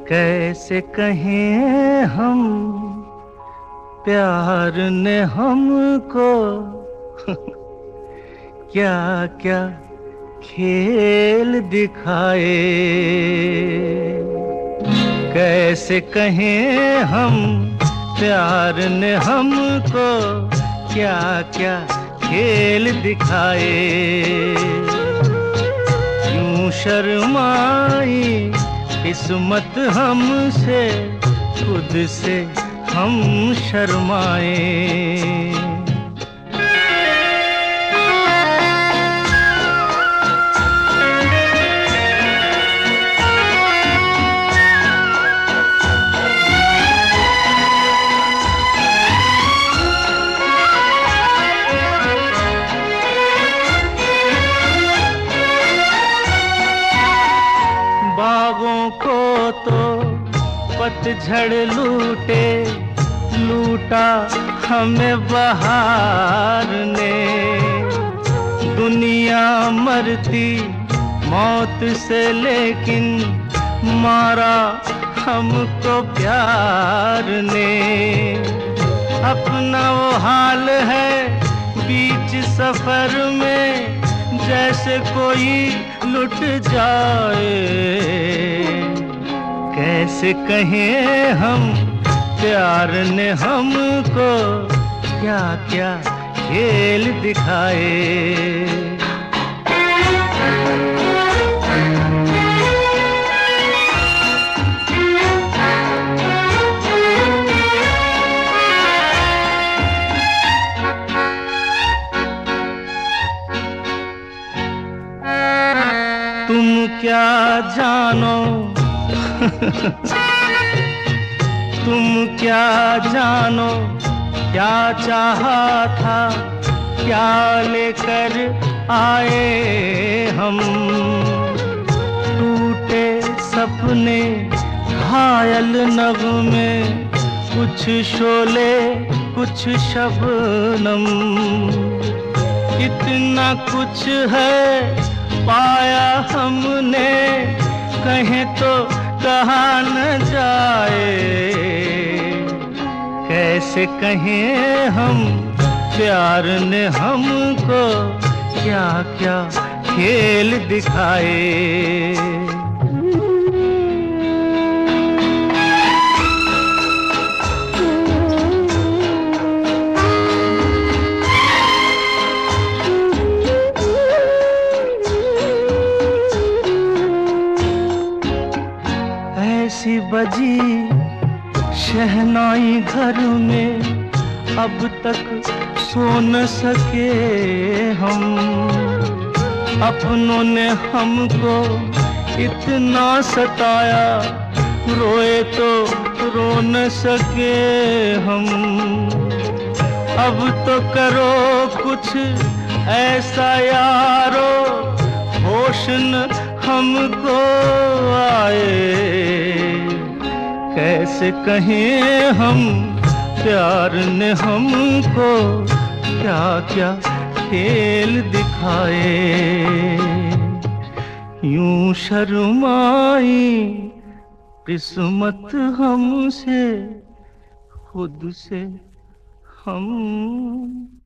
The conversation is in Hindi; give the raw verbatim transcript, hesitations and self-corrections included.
कैसे कहें हम प्यार ने हमको क्या क्या खेल दिखाए। कैसे कहें हम प्यार ने हमको क्या क्या खेल दिखाए। यूं शर्माई किस्मत हमसे, खुद से हम शर्माए। बागों को तो पतझड़ लूटे, लूटा हमें बहार ने। दुनिया मरती मौत से, लेकिन मारा हमको प्यार ने। अपना वो हाल है बीच सफर में, जैसे कोई लुट जाए। कैसे कहें हम प्यार ने हमको क्या क्या खेल दिखाए। तुम क्या जानो तुम क्या जानो क्या चाहा था, क्या लेकर आए हम। टूटे सपने घायल नगमे, कुछ शोले कुछ शबनम। इतना कुछ है पाया हमने, कहें तो कहा न जाए। कैसे कहें हम प्यार ने हमको क्या क्या खेल दिखाए। ऐसी बजी शहनाई घर में, अब तक सो न सके हम। अपनों ने हमको इतना सताया, रोए तो रो न सके हम। अब तो करो कुछ ऐसा यारो, होश न हमको आए। कैसे कहें हम प्यार ने हमको क्या क्या खेल दिखाए। यूं शर्माई किस्मत हमसे, खुद से हम